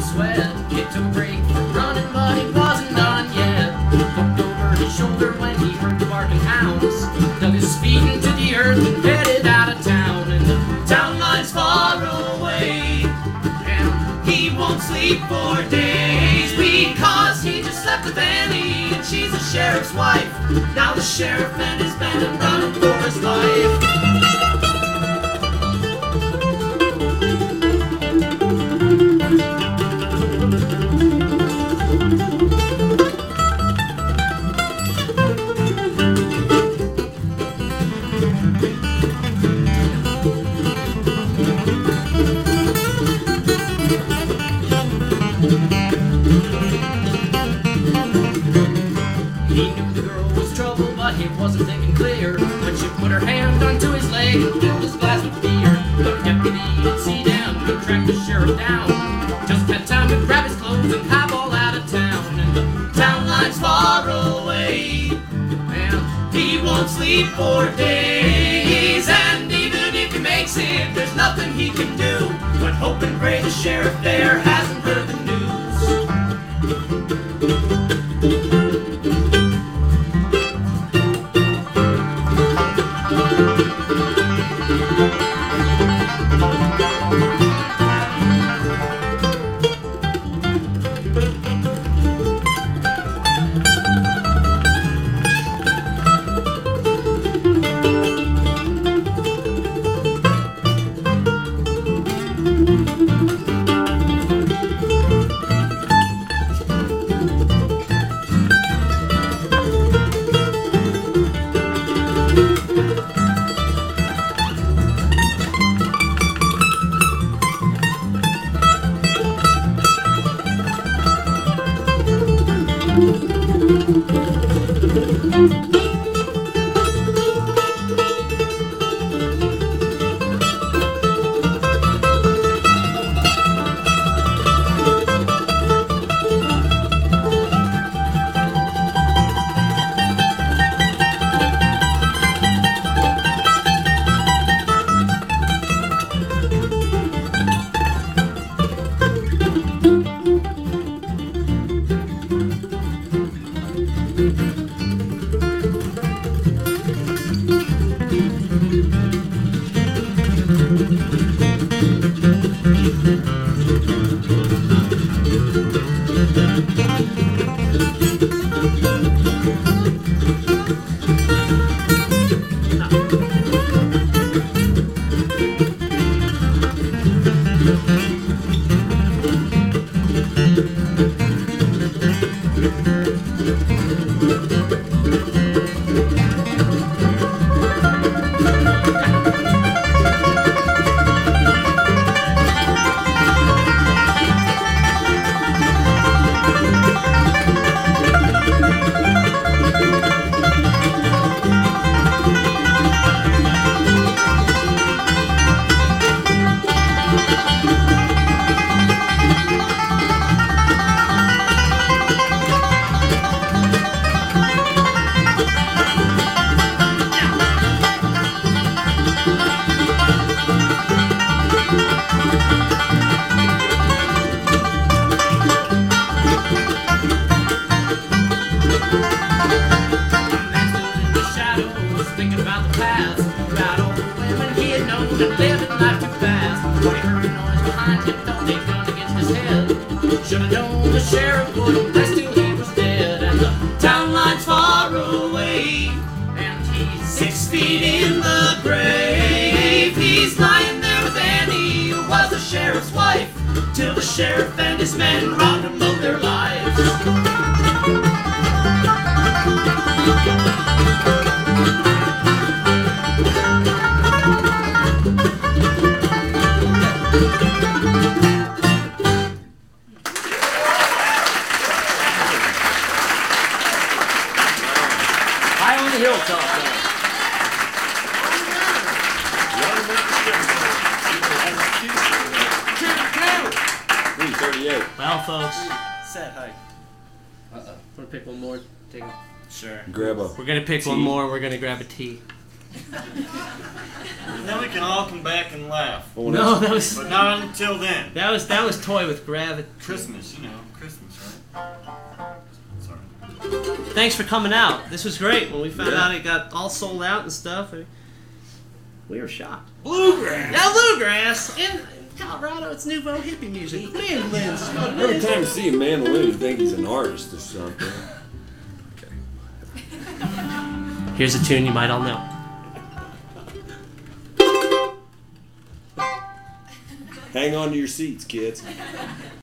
sweat. He took a break from running, but he wasn't done yet. Looked over his shoulder when he heard the barking hounds. Dug his feet into the earth and headed out of town. And the town line's far away, and he won't sleep for days because he just slept with Annie, and she's the sheriff's wife. Now the sheriff and his men are running for his life. He knew the girl was trouble, but he wasn't thinking clear when she put her hand onto his leg and filled his glass with beer. The deputy didn't see them, he tracked the sheriff down. Just had time to grab his clothes and highball out of town. And the town line's far away, and he won't sleep for days. And even if he makes it, there's nothing he can do but hope and pray the sheriff there hasn't heard the news. Should've known the sheriff wouldn't rest till he was dead. And the town line's far away, and he's 6 feet in the grave. He's lying there with Annie, who was the sheriff's wife, till the sheriff and his men robbed him of their lives. Hilltop. 338. Well, folks. Set hike. Want to pick one more? Take a... Sure. Grab a We're going to pick tea. one more. We're going to grab a tea. And then we can all come back and laugh. No, that was But not until then. that was Toy with Gravity. Christmas, you know, Christmas, right? Sorry. Thanks for coming out. This was great. When we found Yeah. out it got all sold out and stuff, we were shocked. Bluegrass. Now bluegrass in Colorado, it's nouveau hippie music. Mandolins is what it Every is. time you see a mandolin, you think he's an artist or something. Here's a tune you might all know. Hang on to your seats, kids.